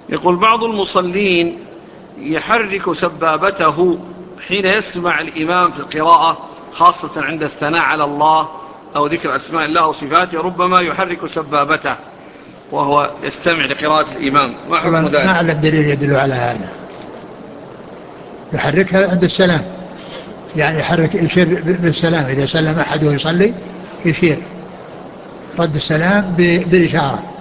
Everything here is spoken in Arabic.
يقول بعض المصلين يحرك سبابته حين يسمع الإمام في القراءة، خاصة عند الثناء على الله أو ذكر أسماء الله وصفاته، ربما يحرك سبابته وهو يستمع لقراءة الإمام. ما حكم والله ما ذلك؟ أعلم دليل يدل على هذا. يحركها عند السلام، يعني يحرك يشير بالسلام إذا سلم أحد يصلي، يشير رد السلام بالإشارة.